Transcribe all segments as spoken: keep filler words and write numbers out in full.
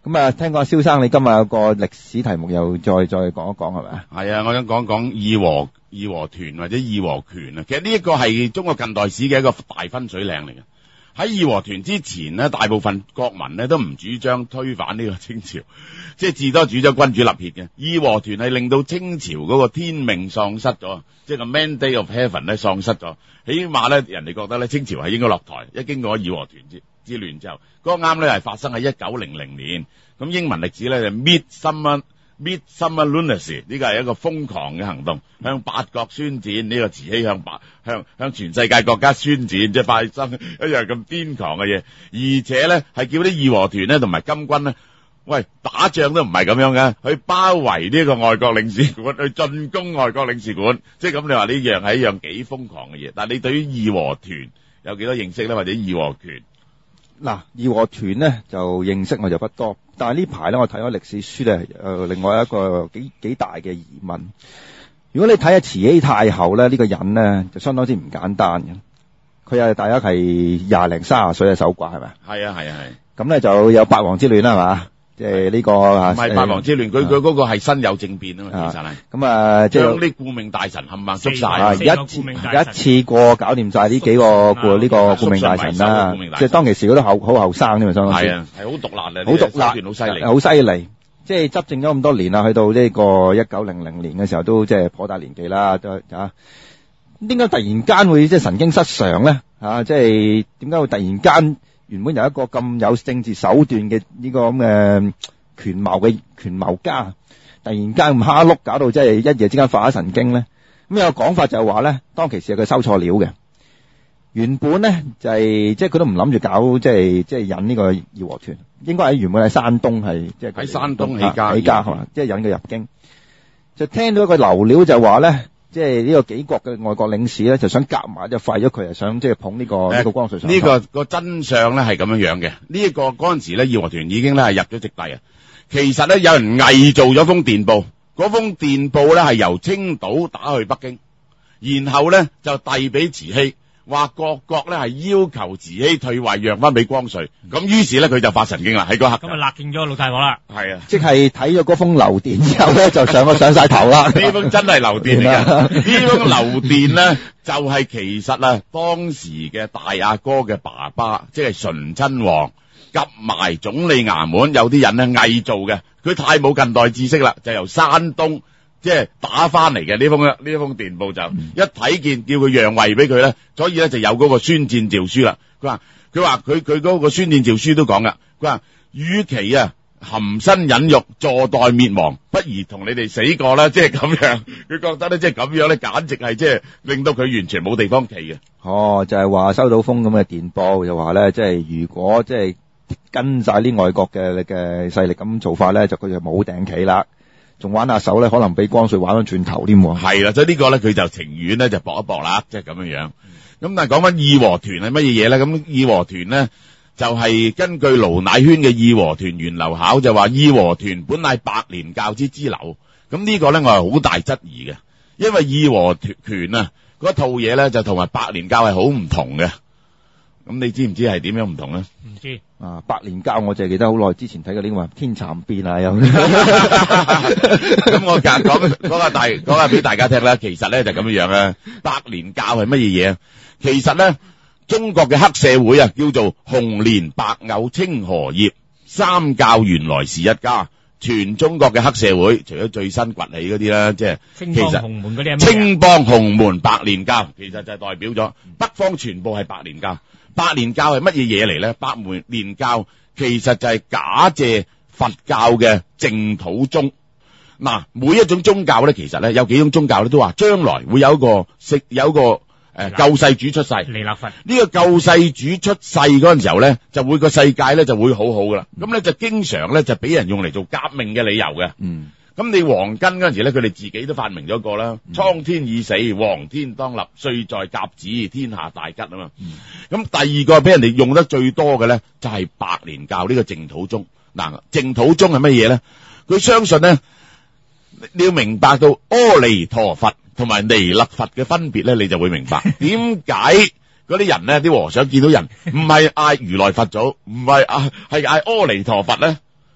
咁啊，聽講蕭生你今日有個歷史題目又再再講一講係咪啊？ 係啊，我想講講義和義和團或者義和拳啊。其實呢一個係中國近代史嘅一個大分水嶺嚟嘅。喺義和團之前呢，大部分國民呢都唔主張推反呢個清朝，即係至多主張君主立憲嘅。義和團係令到清朝嗰個天命喪失咗，即係個 mandate of heaven 咧喪失咗。起碼咧，人哋覺得咧清朝係應該落台。一經過義和團之之亂之後，嗰、那個啱咧係發生喺一九零零年。咁英文歷史咧就 Midsummer Midsummer Lunacy， 呢個係一個瘋狂嘅行動，向八國宣戰。呢、這個慈禧向白向向全世界國家宣戰，即係發生一樣咁癲狂嘅嘢。而且咧係叫啲義和團咧同埋金軍咧，喂打仗都唔係咁樣嘅，去包圍呢個外國領事館，去進攻外國領事館。即係咁，你話呢樣係一樣幾瘋狂嘅嘢。但係你對於義和團有幾多認識咧，或者義和拳？ 嗱，義和團咧就認識我就不多，但係呢排咧我睇咗歷史書咧，誒，另外一個幾幾大嘅疑問。如果你睇下慈禧太后咧，呢個人咧就相當之唔簡單嘅。佢係大約係廿零三十歲嘅守寡係咪？ 係啊係啊係。 咁咧就有八王之亂啦係嘛？即係呢個唔係八王之亂，佢佢嗰個係身有政變啊嘛，其實係。咁啊，即係將啲顧命大臣冚唪唥捉晒， 一次一次過搞掂晒呢幾個顧呢個顧命大臣啦。即係當其時嗰都好好後生添嘛，相當之。 係啊，係好毒辣啊， 好毒辣， 好犀利， 好犀利。即係執政咗咁多年啦，去到呢個一九零零年嘅時候，都即係頗大年紀啦，都啊。點解突然間會即係神經失常咧？啊，即係點解會突然間？原本有一個咁有政治手段嘅呢個咁嘅權謀嘅權謀家，突然間咁蝦碌，搞到即係一夜之間發咗神經咧。咁有個講法就係話咧，當其時係佢收錯料嘅。原本咧就係即係佢都唔諗住搞即係即係引呢個義和團，應該喺原本喺山東係即係喺山東起家起家係嘛，即係引佢入京。就聽到一個流料就話咧。即係呢個幾國嘅外國領事咧，就想夾埋就廢咗佢，係想即係捧呢個呢個光緒上台。呢個個真相咧係咁樣樣嘅。呢一個嗰陣時咧，義和團已經咧係入咗籍地啊。其實咧有人偽造咗封電報，嗰封電報咧係由青島打去北京，然後咧就遞俾慈禧，話各國咧係要求慈禧退位，讓翻俾光緒。咁於是咧佢就發神經啦，喺嗰刻。 咁啊勒勁咗老太婆啦。 係啊， 即係睇咗嗰封流電之後咧，就上咗上晒頭啦。 呢封真係流電嚟㗎，呢封流電咧就係、是、其實啊當時嘅大阿哥嘅爸爸，即係醇親王，夾埋總理衙門有啲人咧偽造嘅，佢太冇近代知識啦，就由山東。即係打翻嚟嘅呢封呢封電報就、嗯、一睇見叫佢讓位俾佢咧，所以咧就有嗰個宣戰詔書啦。佢話佢話佢佢嗰個宣戰詔書都講噶，佢話與其啊含辛忍辱坐待滅亡，不如同你哋死過啦。即係咁樣，佢覺得咧即係咁樣咧，簡直係即係令到佢完全冇地方企嘅。 哦，就係、是、話收到封咁嘅電報，就話咧即係如果即係跟晒啲外國嘅嘅勢力咁做法咧，就佢就冇頂企啦。仲玩下手咧，可能俾光緒玩翻轉頭添。 係啦，所以呢個咧佢就情願咧就搏一搏啦，即係咁樣樣。咁、嗯、但係講翻義和團係乜嘢嘢咧？咁義和團咧就係、是、根據盧乃軒嘅《義和團源流考》就話義和團本乃白蓮教之支流。咁呢個咧我係好大質疑嘅，因為義和團啊嗰套嘢咧就同埋白蓮教係好唔同嘅。咁你知唔知係點樣唔同咧？ 唔知啊，白蓮教我就記得好耐之前睇過呢個天蠶變啊，有咁我講講講下大講下俾大家聽啦。其實咧就咁樣樣啦。白蓮教係乜嘢嘢？其實咧中國嘅黑社會啊，叫做紅蓮白藕青荷葉三教，原來是一家。全中國嘅黑社會，除咗最新崛起嗰啲啦，即係青幫紅門嗰啲， 青幫紅門白蓮教，其實就係代表咗北方全部係白蓮教。白蓮教係乜嘢嘢嚟咧？白蓮教其實就係假借佛教嘅淨土宗。嗱，每一種宗教咧，其實咧有幾種宗教咧都話將來會有一個食有一個誒、呃、救世主出世。彌勒佛呢個救世主出世嗰陣時候咧，就會個世界咧就會好好噶啦。咁、嗯、咧就經常咧就俾人用嚟做革命嘅理由嘅。嗯。咁你黃巾嗰陣時咧，佢哋自己都發明咗一個啦。蒼、嗯、天已死，黃天當立，歲在甲子，天下大吉啊嘛。咁、嗯、第二個俾人哋用得最多嘅咧，就係、是、白蓮教呢個淨土宗。嗱，淨土宗係乜嘢咧？佢相信咧，你要明白到阿彌陀佛同埋彌勒佛嘅分別咧，你就會明白點解嗰啲人咧，啲和尚見到人唔係嗌如來佛祖，唔係嗌係嗌阿彌陀佛咧。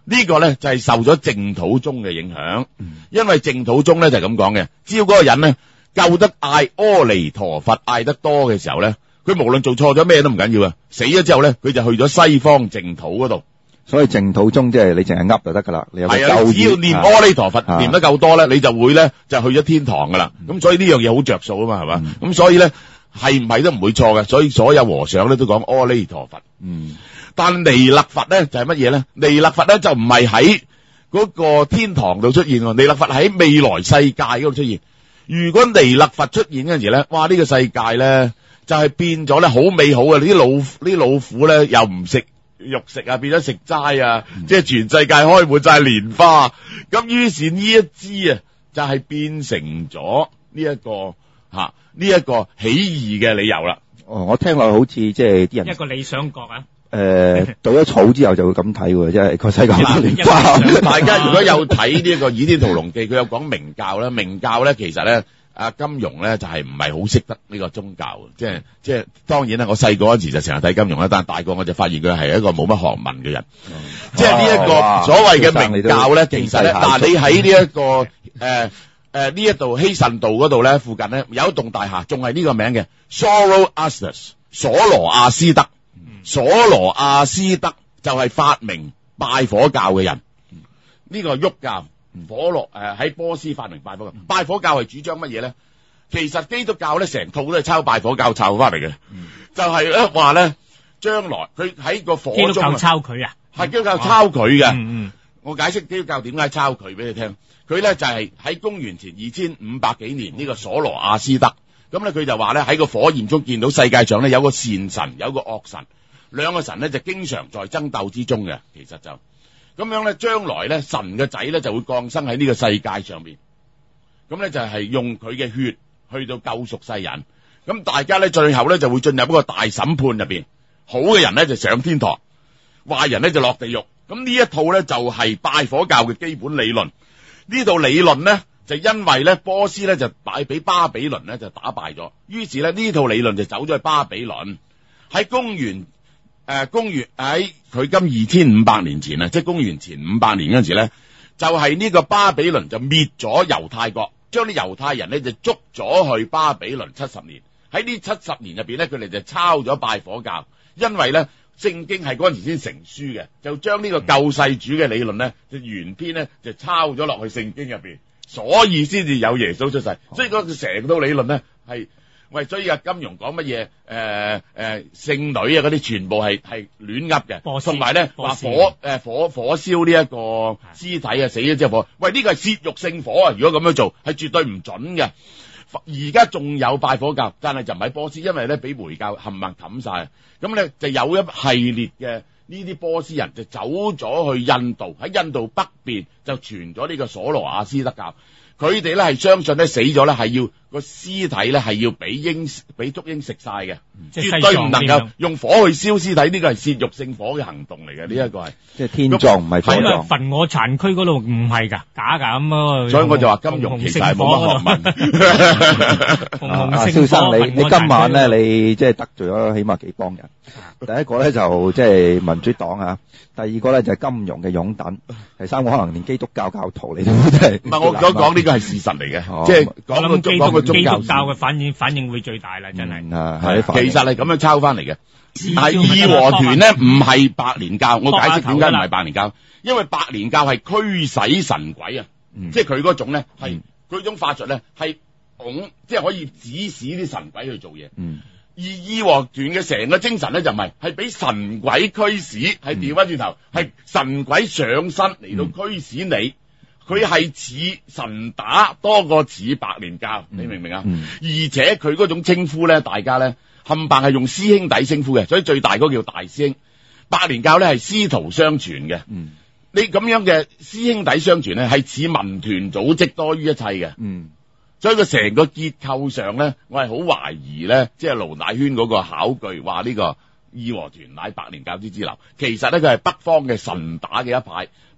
呢個咧就係受咗淨土宗嘅影響，因為淨土宗咧就係咁講嘅，只要嗰個人咧夠得嗌阿彌陀佛嗌得多嘅時候咧，佢無論做錯咗咩都唔緊要啊，死咗之後咧佢就去咗西方淨土嗰度。 所以淨土宗即係你淨係噏就得噶啦，你有個係啊， 咒只要念語阿彌陀佛啊念得夠多咧，你就會咧就去咗天堂噶啦。咁所以呢樣嘢好着數啊嘛，係嘛？咁所以咧係唔係都唔會錯嘅，所以所有和尚咧都講阿彌陀佛。 嗯， 但彌勒佛咧就係乜嘢咧？彌勒佛咧就唔係喺嗰個天堂度出現喎，彌勒佛喺未來世界嗰度出現。如果彌勒佛出現嗰陣時咧，哇！呢個世界咧就係變咗咧好美好嘅，呢啲老呢啲老虎咧又唔食肉食啊，變咗食齋啊， 嗯即係全世界開滿晒蓮花。咁於是呢一支啊，就係變成咗呢一個吓呢一個起義嘅理由啦。 哦，我聽落好似即係啲人一個理想國啊！ 誒倒咗草之後就會咁睇喎，即係個世界好多蓮一花。 個大家如果有睇呢一個《倚天屠龍記》，佢有講明教咧，明教咧其實咧。阿金庸咧就係唔係好識得呢個宗教，即係即係當然啦，我細個嗰時就成日睇金庸啦，但係大個我就發現佢係一個冇乜學問嘅人， 嗯、 即係呢一個所謂嘅明教咧，其實咧嗱，你喺呢一個誒誒呢一度希慎道嗰度咧，附近咧有一棟大廈，仲係呢個名嘅 Zoroaster 所羅亞斯德，所羅亞斯德就係發明拜火教嘅人，呢、這個喐教。火落誒喺波斯發明拜火教，拜火教係主張乜嘢咧？其實基督教咧成套都係抄拜火教抄翻嚟嘅，嗯、就係咧話咧將來佢喺個火中基督教抄佢啊， 係基督教抄佢嘅。 嗯嗯， 我解釋基督教點解抄佢俾你聽。佢咧就係、是、喺公元前二千五百幾年呢個所羅亞斯德，咁咧佢就話咧喺個火焰中見到世界上咧有個善神有個惡神，兩個神咧就經常在爭鬥之中嘅，其實就。咁樣咧，將來咧，神嘅仔咧就會降生喺呢個世界上面。咁咧就係用佢嘅血去到救贖世人。咁大家咧最後咧就會進入一個大審判入邊，好嘅人咧就上天堂，壞人咧就落地獄。咁呢一套咧就係拜火教嘅基本理論。呢套理論咧就因為咧波斯咧就擺俾巴比倫咧就打敗咗，於是咧呢套理論就走咗去巴比倫。喺公元。誒、呃，公元喺佢今二千五百年前啊，即係公元前五百年嗰陣時咧，就係、是、呢個巴比倫就滅咗猶太國，將啲猶太人咧就捉咗去巴比倫七十年。喺呢七十年入邊咧，佢哋就抄咗拜火教，因為咧聖經係嗰陣時先成書嘅，就將呢個救世主嘅理論咧，就原篇咧就抄咗落去聖經入邊，所以先至有耶穌出世。所以嗰個成套理論咧係。喂，所以阿金庸講乜嘢？誒、呃、誒，聖女啊，嗰啲全部係係亂噏嘅，同埋咧話火誒、呃、火火燒呢一個屍體啊，死咗之後火。喂，呢個係褻瀆聖火啊！如果咁樣做，係絕對唔準嘅。而家仲有拜火教，但係就唔喺波斯，因為咧俾回教冚唪唥冚晒。咁咧就有一系列嘅呢啲波斯人就走咗去印度，喺印度北邊就傳咗呢個所羅亞斯德教。佢哋咧係相信咧死咗咧係要個屍體咧係要俾鷹俾捉鷹食晒嘅，絕對唔能夠用火去燒屍體，呢個係褻瀆聖火嘅行動嚟嘅，呢一個係即係天葬唔係火葬。 焚我殘區嗰度唔係㗎，假㗎咁啊！ 所以我就話金庸其實係冇乜學問。 阿蕭生，你你今晚咧你即係得罪咗起碼幾幫人。第一個咧就即係民主黨啊，第二個咧就係金庸嘅擁躉，第三個可能連基督教教徒你都真係。 唔係我所講呢個係事實嚟嘅，即係講個講個宗教。 基督教嘅反應反應會最大啦，真係。 嗯啊， 係其實係咁樣抄翻嚟嘅。但係義和團咧唔係白蓮教，我解釋點解唔係白蓮教，因為白蓮教係驅使神鬼啊， 嗯、即係佢嗰種咧係佢種法術咧係拱，即係可以指使啲神鬼去做嘢。 嗯。 而義和團嘅成個精神咧就唔係，係俾神鬼驅使，係調翻轉頭，係、嗯、神鬼上身嚟到驅使你。佢係似神打多過似白蓮教，你明唔明啊？ 嗯、 而且佢嗰種稱呼咧，大家咧冚唪唥係用師兄弟稱呼嘅，所以最大嗰個叫大師兄。白蓮教咧係師徒相傳嘅， 嗯、 你咁樣嘅師兄弟相傳咧係似民團組織多於一切嘅。 嗯所以佢成個結構上咧，我係好懷疑咧，即係盧乃軒嗰個考據話呢個義和團乃白蓮教之支流，其實咧佢係北方嘅神打嘅一派。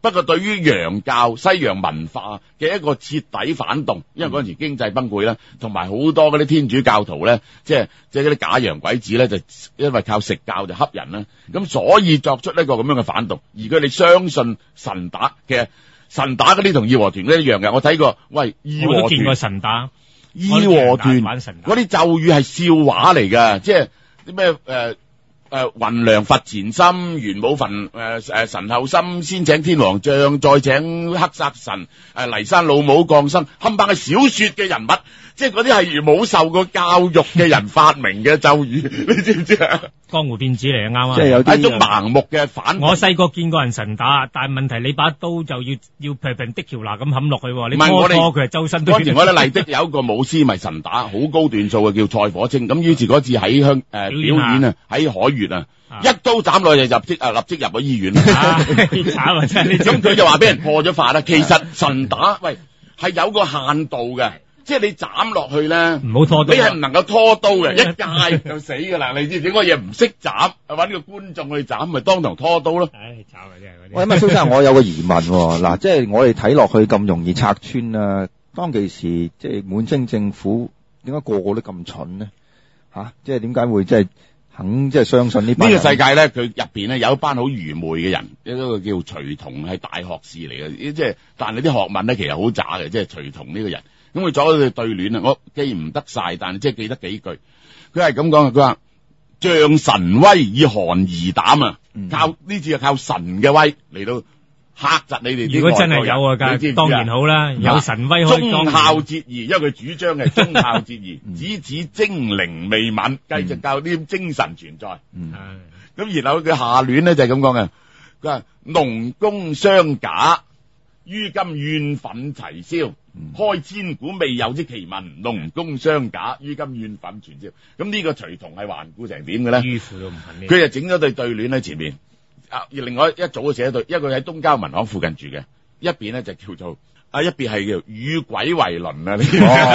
不過對於洋教、西洋文化嘅一個徹底反動，因為嗰陣時經濟崩潰啦，同埋好多嗰啲天主教徒咧，即係即係嗰啲假洋鬼子咧，就因為靠食教就恰人啦，咁所以作出一個咁樣嘅反動，而佢哋相信神打，其實神打嗰啲同義和團都一樣嘅。我睇過，喂，義和我都見過團、 神打， 義和團玩神打嗰啲咒語係笑話嚟㗎，即係啲咩誒誒雲梁佛前心，元武焚誒誒神後心，先請天王將，再請黑煞神，誒驪山老母降生，冚唪唥係小說嘅人物，即係嗰啲係冇受過教育嘅人發明嘅咒語，你知唔知啊？ 江湖騙子嚟嘅，啱啊！ 即係有啲係一種盲目嘅反動。 我細個見過人神打，但係問題你把刀就要要平平的橋嗱咁冚落去喎，你唔係我哋拖拖佢係周身都嗰時我哋麗的有一個武師咪神打，好高段數嘅叫蔡火清，咁於是嗰次喺香誒表演啊，喺海悅啊，一刀斬落去就入即啊立即入咗醫院啦。 慘啊！真係咁佢就話俾人破咗法啦。其實神打喂係有個限度嘅，即係你斬落去咧， 唔好拖刀啊， 你係唔能夠拖刀嘅，一戒就死噶啦。你知唔知嗰嘢唔識斬，揾個觀眾去斬，咪當堂拖刀咯。 唉，慘啊！真係嗰啲。 喂，咁啊，蘇生，我有個疑問喎，嗱，即係我哋睇落去咁容易拆穿啊，當其時即係滿清政府點解個個都咁蠢呢？吓，即係點解會即係肯即係相信呢班人？ 呢個世界咧，佢入邊咧有一班好愚昧嘅人，一個叫徐同係大學士嚟嘅，即係但係啲學問咧其實好渣嘅，即係徐同呢個人。咁佢阻咗佢對聯啊，我記唔得晒，但係即係記得幾句。佢係咁講嘅，佢話仗神威以寒而膽啊， 嗯、 靠呢次係靠神嘅威嚟到嚇窒你哋啲。 如果真係有啊，梗你知唔知當然好啦，有神威可以忠孝節義，因為佢主張嘅忠孝節義，只此精靈未泯，繼續教啲精神存在。 嗯， 咁然後佢下聯咧就係咁講嘅，佢話農工商賈於今怨憤齊燒，開千古未有之奇聞，農工商賈於今怨憤全燒。咁呢個徐同係頑固成點嘅咧？ 迂腐都唔肯呢。 佢就整咗對對聯喺前面，啊，另外一早就寫一對，一個喺東郊民巷附近住嘅，一邊咧就叫做啊，一邊係叫與鬼為鄰啊，呢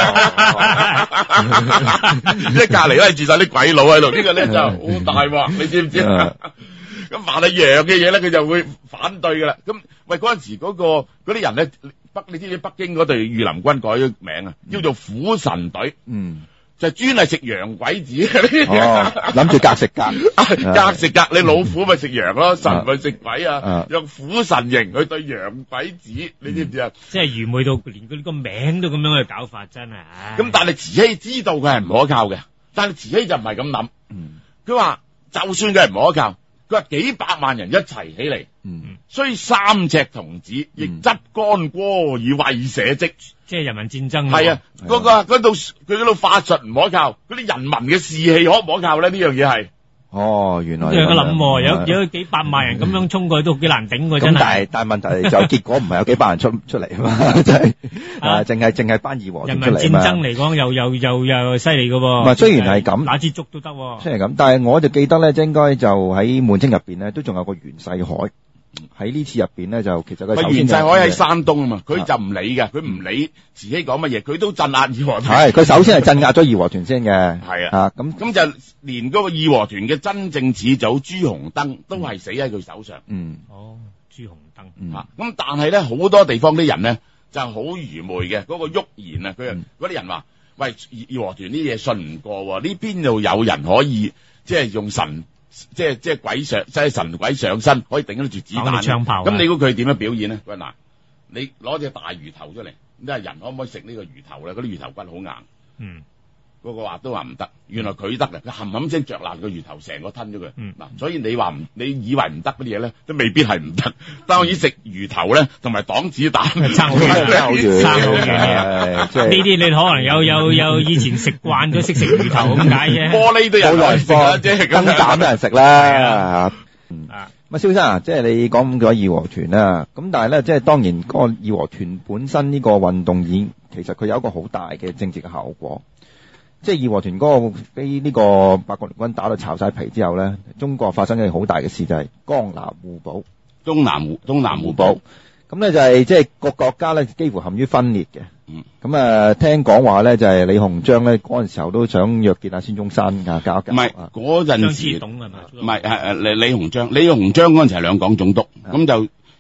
即係隔離咧住晒啲鬼佬喺度，呢個咧就好大鑊，你知唔知啊？咁凡係洋嘅嘢咧，佢就會反對噶啦。咁喂，嗰陣時嗰個嗰啲人咧，北你知唔知北京嗰隊御林軍改咗名啊，叫做虎神隊。嗯。就專係食洋鬼子嘅， 諗住隔食隔， 隔食隔，你老虎咪食羊咯，神咪食鬼啊，用虎神形去對洋鬼子，你知唔知啊？ 即係愚昧到連佢個名都咁樣去搞法，真係。 咁但係慈禧知道佢係唔可靠嘅，但係慈禧就唔係咁諗。佢話就算佢係唔可靠，佢話幾百萬人一齊起嚟，雖三尺童子，亦執干戈以為社稷。 即係人民戰爭。 係啊，嗰個嗰度佢嗰度法術唔可靠，嗰啲人民嘅士氣可唔可靠咧？呢樣嘢係。 哦，原來。 有個諗，有有幾百萬人咁樣衝過去都幾難頂㗎，真係。 咁但係但係問題就結果唔係有幾百人出出嚟啊嘛，真係啊，淨係淨係班義和團出嚟啊嘛。 人民戰爭嚟講又又又又犀利㗎喎。 唔係，雖然係咁， 打支竹都得。 雖然咁，但係我就記得咧，應該就喺滿清入邊咧，都仲有個袁世凱。喺呢次入邊咧，就其實佢袁世凱喺山東啊嘛，佢就唔理嘅，佢唔理慈禧講乜嘢，佢都鎮壓義和團。 係，佢首先係鎮壓咗義和團先嘅。 係啊，咁咁就連嗰個義和團嘅真正始祖朱紅燈都係死喺佢手上。 嗯， 哦，朱紅燈。 嗯， 咁但係咧，好多地方啲人咧就好愚昧嘅，嗰個旭然啊，佢嗰啲人話：喂，義和團呢嘢信唔過，呢邊度有人可以即係用神。即係即係鬼上，即係神鬼上身，可以頂得住子彈。咁你估佢點樣表現咧？喂，嗱，你攞隻大魚頭出嚟，你話人可唔可以食呢個魚頭咧？嗰啲魚頭骨好硬。嗯。嗰個話都話唔得，原來佢得嘅，佢冚冚聲着爛個魚頭，成個吞咗佢。嗯。嗱，所以你話唔，你以為唔得嗰啲嘢咧，都未必係唔得。當然食魚頭咧，同埋擋子彈， 差好遠，差好遠，差好遠。即係呢啲你可能有有有以前食慣咗識食魚頭咁解啫。 玻璃都有人食啦，即係燈膽都有人食啦。嗯。啊。咁啊，蕭生啊，即係你講咗義和團啦，咁但係咧，即係當然嗰個義和團本身呢個運動已其實佢有一個好大嘅政治嘅效果。即係義和團嗰個俾呢個八國聯軍打到巢晒皮之後咧，中國發生嘅好大嘅事就係江南互保、 東南互東南互保。 咁咧就係即係個國家咧幾乎陷於分裂嘅。嗯。咁啊，聽講話咧就係李鴻章咧嗰陣時候都想約見阿孫中山啊，搞一搞。 唔係嗰陣時， 唔係唔係誒誒李李鴻章，李鴻章嗰陣時係兩廣總督，咁就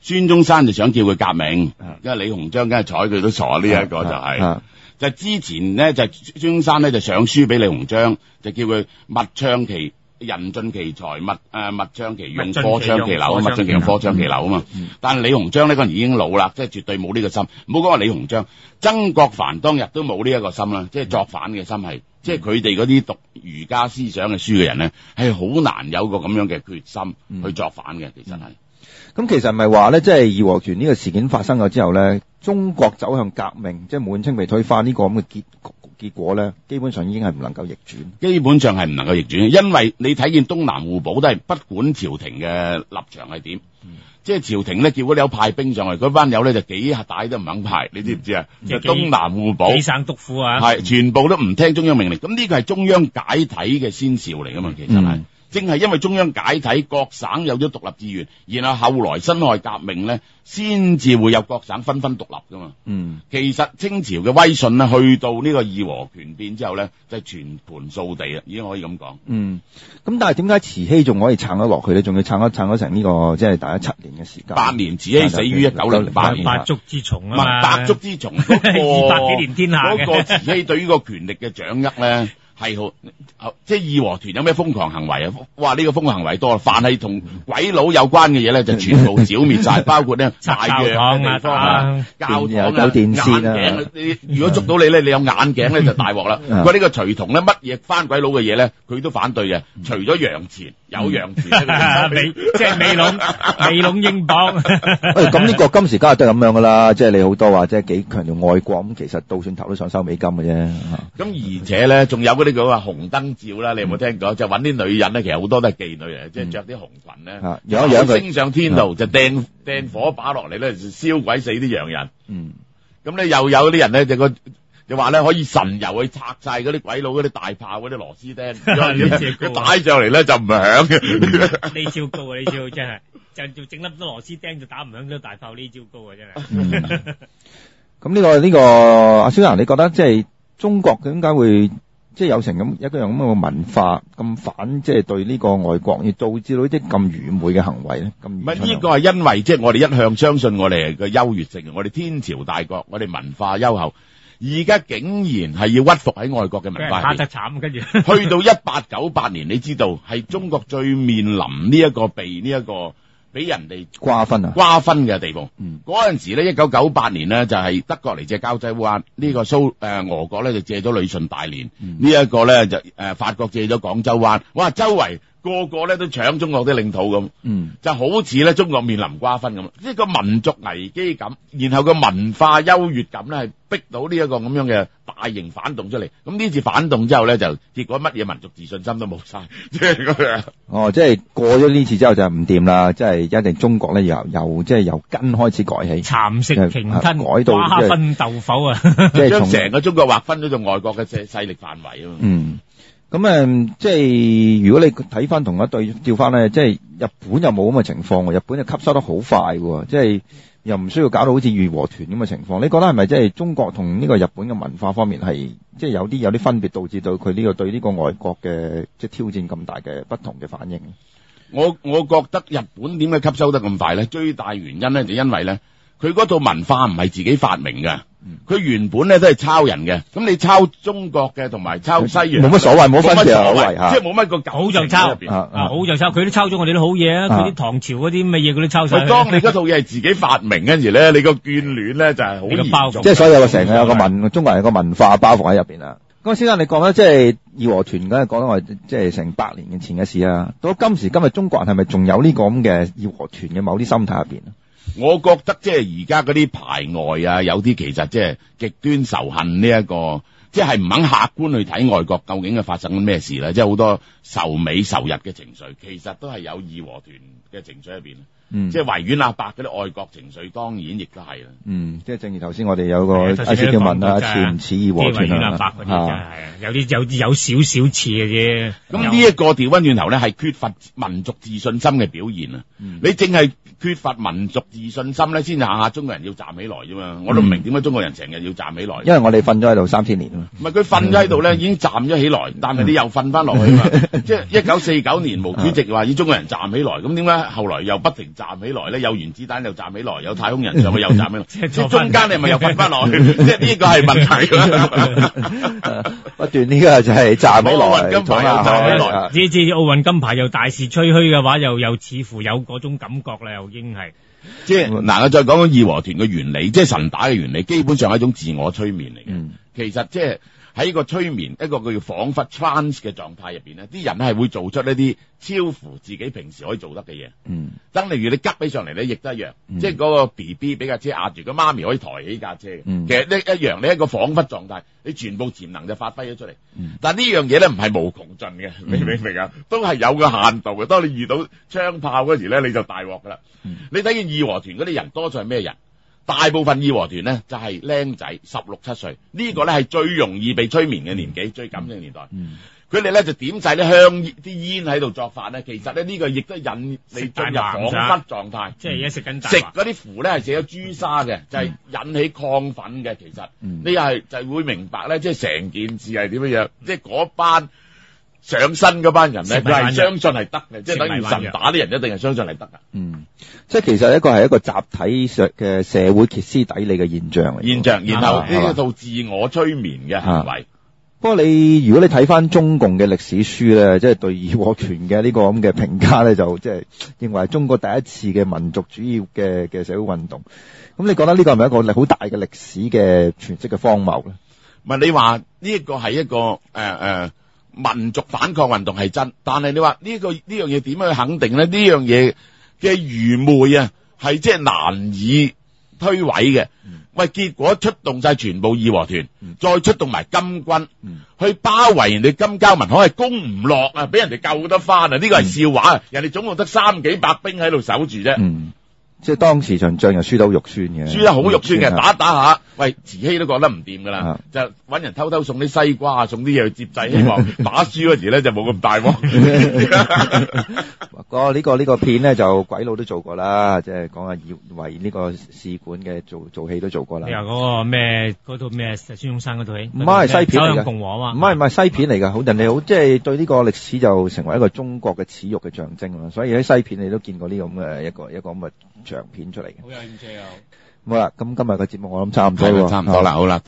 孫中山就想叫佢革命，因為李鴻章梗係睬佢都傻，呢一個就係。就之前咧，就孫中山咧就上書俾李鴻章，就叫佢勿倡其人盡其才，勿誒勿倡其用，科倡其流，勿倡其用，科倡其流啊嘛。但李鴻章呢個人已經老啦，即係絕對冇呢個心。唔好講話李鴻章，曾國藩當日都冇呢一個心啦，即係作反嘅心係，即係佢哋嗰啲讀儒家思想嘅書嘅人咧，係好難有個咁樣嘅決心去作反嘅，其實係。 咁其實唔係話咧，即係義和團呢個事件發生咗之後咧，中國走向革命，即係滿清被推翻呢個咁嘅結結果咧，基本上已經係唔能夠逆轉。基本上係唔能夠逆轉，因為你睇見東南互保都係不管朝廷嘅立場係點，嗯、即係朝廷咧叫嗰啲友派兵上去，嗰班友咧就幾下帶都唔肯派，你知唔知啊？嗯、就東南互保， 幾省督府啊， 係全部都唔聽中央命令，咁呢個係中央解體嘅先兆嚟噶嘛，其實係。嗯正係因為中央解體，各省有咗獨立志願，然後後來辛亥革命咧，先至會有各省紛紛獨立噶嘛。嗯，其實清朝嘅威信咧，去到呢個義和權變之後咧，就係全盤掃地啦，已經可以咁講。嗯，咁但係點解慈禧仲可以撐得落去咧？仲要撐咗撐咗成呢個即係大概七年嘅時間。八年，慈禧死於一九零八年。 百足之蟲啊嘛， 百足之蟲嗰個二百幾年天下嘅。 嗰個慈禧對於個權力嘅掌握咧。係好，即係義和團有咩瘋狂行為啊？哇！呢、這個瘋狂行為多啦，凡係同鬼佬有關嘅嘢咧，就全部剿滅晒，包括咧大洋嘅地方啊、教堂啊、眼鏡。你如果捉到你咧，你有眼鏡咧就大鑊啦。佢呢個隨同咧，乜嘢翻鬼佬嘅嘢咧，佢都反對嘅。除咗洋錢，有洋錢， 美即係美籠美籠英鎊。 喂，咁呢個今時今日都係咁樣噶啦，即係你好多話即係幾強調愛國，咁其實倒算頭都想收美金嘅啫。 咁而且咧，仲有呢個話紅燈照啦，你有冇聽過？就揾啲女人咧，其實好多都係妓女嚟，即係着啲紅裙咧，養一養佢升上天度，就掟掟火把落嚟咧，就燒鬼死啲洋人。嗯，咁咧又有啲人咧就個就話咧可以神遊去拆晒嗰啲鬼佬嗰啲大炮嗰啲螺絲釘，佢打上嚟咧就唔響嘅。 呢招高啊！呢招真係就就整粒多螺絲釘就打唔響咗大炮，呢招高啊！真係。 咁呢個呢個阿蕭陽，你覺得即係中國點解會？即係有成咁一個樣咁嘅文化咁反，即係對呢個外國，而導致到呢啲咁愚昧嘅行為咧。咁唔係呢個係因為即係我哋一向相信我哋嘅優越性，我哋天朝大國，我哋文化優厚，而家竟然係要屈服喺外國嘅文化。 打得慘，跟住去到一八九八年，你知道係中國最面臨呢一個被呢一個。俾人哋瓜分啊， 瓜分嘅地步。嗯，嗰陣時咧，一九九八年呢，就係、是、德國嚟借膠濟灣，呢、這個蘇誒、呃、俄國咧就借咗旅順大連，嗯、呢一個咧就誒、呃、法國借咗廣州灣。哇，周圍個個咧都搶中國啲領土咁，嗯，就好似咧中國面臨瓜分咁，即係個民族危機感，然後個文化優越感咧係逼到呢一個咁樣嘅大型反動出嚟。咁呢次反動之後咧，就結果乜嘢民族自信心都冇晒，即係咁樣。 哦，即係過咗呢次之後就唔掂啦，即係一定中國咧由由即係由根開始改起， 蠶食鯨吞， 改到瓜分豆腐啊， 即係將成個中國劃分咗做外國嘅勢勢力範圍啊嘛。 嗯。咁誒，即係如果你睇翻同一對調翻咧，即係日本又冇咁嘅情況喎，日本就吸收得好快喎，即係又唔需要搞到好似義和團咁嘅情況。你覺得係咪即係中國同呢個日本嘅文化方面係即係有啲有啲分別，導致到佢呢個對呢個外國嘅即係挑戰咁大嘅不同嘅反應？ 我我覺得日本點解吸收得咁快咧？最大原因咧就因為咧，佢嗰套文化唔係自己發明嘅。佢原本咧都係抄人嘅，咁你抄中國嘅同埋抄西洋， 冇乜所謂，冇分別， 即係冇乜個好就抄，啊好就抄，佢都抄咗我哋啲好嘢啊，佢啲唐朝嗰啲乜嘢佢都抄晒。 當你嗰套嘢係自己發明，跟住咧，你個眷戀咧就係好嚴重， 即係所以有個成日有個文中國人有個文化包袱喺入邊啦。咁先生，你講咧，即係義和團梗係講緊話，即係成百年前嘅事啊。到今時今日，中國人係咪仲有呢個咁嘅義和團嘅某啲心態入邊？ 我覺得即係而家嗰啲排外啊，有啲其實即係極端仇恨呢、這、一個，即係唔肯客觀去睇外國究竟係發生緊咩事啦，即係好多仇美仇日嘅情緒，其實都係有義和團嘅情緒入邊。嗯，即係維園阿伯嗰啲愛國情緒，當然亦都係啦。嗯，即係正如頭先我哋有個阿蕭叫問啦，似唔似義和團啊？維園阿伯嗰啲係啊， 有啲有有少少似嘅啫。 咁呢一個調翻轉頭咧，係缺乏民族自信心嘅表現啊！嗯、你淨係缺乏民族自信心咧，先至下下中國人要站起來啫嘛！我都唔明點解中國人成日要站起來。因為我哋瞓咗喺度三千年啊嘛。唔係佢瞓咗喺度咧，已經站咗起來，但係你又瞓翻落去啊嘛！即係一九四九年毛主席話要中國人站起來，咁點解後來又不停站起來咧，有原子彈又站起來，有太空人上去又站起來， 即係即係中間你咪又瞓翻落去，即係呢個係問題。 不斷呢個就係站起來， 奧運金牌又站起來， 呢次奧運金牌又大肆吹噓嘅話，又又似乎有嗰種感覺啦，又已經係。 即係嗱，我再講講義和團嘅原理，即係神打嘅原理，基本上係一種自我催眠嚟嘅。 嗯、 其實即係喺個催眠一個叫彷彿 trance 嘅狀態入邊咧，啲人係會做出一啲超乎自己平時可以做得嘅嘢。 嗯， 等例如你急起上嚟咧，亦都一樣。 嗯、 即係嗰個 B B 俾架車壓住，個媽咪可以抬起架車嘅。 嗯、 其實呢一樣，你一個彷彿狀態，你全部潛能就發揮咗出嚟。 嗯、 但呢樣嘢咧唔係無窮盡嘅，明唔明啊？都係有個限度嘅。當你遇到槍炮嗰時咧，你就大鑊噶啦。 嗯、 你睇見義和團嗰啲人多數係咩人？大部分義和團咧就係僆仔，十六七歲，呢個咧係最容易被催眠嘅年紀，最感性嘅年代。佢哋咧就點晒啲香啲煙喺度作法咧，其實咧呢個亦都引你進入恍惚狀態， 即係而家食緊食嗰啲符咧係寫咗朱砂嘅，就係引起亢奮嘅。其實你又係就會明白咧，即係成件事係點樣樣，即係嗰班上身嗰班人咧，佢係相信係得嘅，即係等於神打啲人一定係相信係得噶。 嗯，即係其實一個係一個集體上嘅社會歇斯底里嘅現象嚟。 現象，然後呢套自我催眠嘅行為。 不過你如果你睇翻中共嘅歷史書咧，即係對義和團嘅呢個咁嘅評價咧，就即係認為中國第一次嘅民族主義嘅嘅社會運動。咁你覺得呢個係咪一個好大嘅歷史嘅詮釋嘅荒謬咧？ 唔係，你話呢一個係一個誒誒。呃呃民族反抗運動係真，但係你話呢、這個呢樣嘢點樣去肯定咧？呢樣嘢嘅愚昧啊，係即係難以推諉嘅。嗯、喂，結果出動晒全部義和團，嗯、再出動埋金軍，嗯、去包圍人哋金郊民可係攻唔落啊，俾人哋救得翻啊！呢個係笑話啊！嗯、人哋總共得三幾百兵喺度守住啫。嗯即係當時場仗又輸得好肉酸嘅， 輸得好肉酸嘅，打打下，喂，慈禧都覺得唔掂噶啦， 啊、 就搵人偷偷送啲西瓜，送啲嘢去接濟，希望打輸嗰時咧就冇咁大鑊。 個呢個呢個片咧就鬼佬都做過啦，即係講下以為呢個使館嘅做做戲都做過啦。 你話嗰個咩嗰套咩孫中山嗰套戲？ 唔係西片嚟嘅， 共和啊嘛。 唔係唔係西片嚟㗎，好人哋好即係對呢個歷史就成為一個中國嘅恥辱嘅象徵啦。所以喺西片你都見過呢個咁嘅一個一個咁嘅長片出嚟嘅。 好有興趣啊！ 好啦，咁今日嘅節目我諗差唔多喎， 差唔多啦，好啦。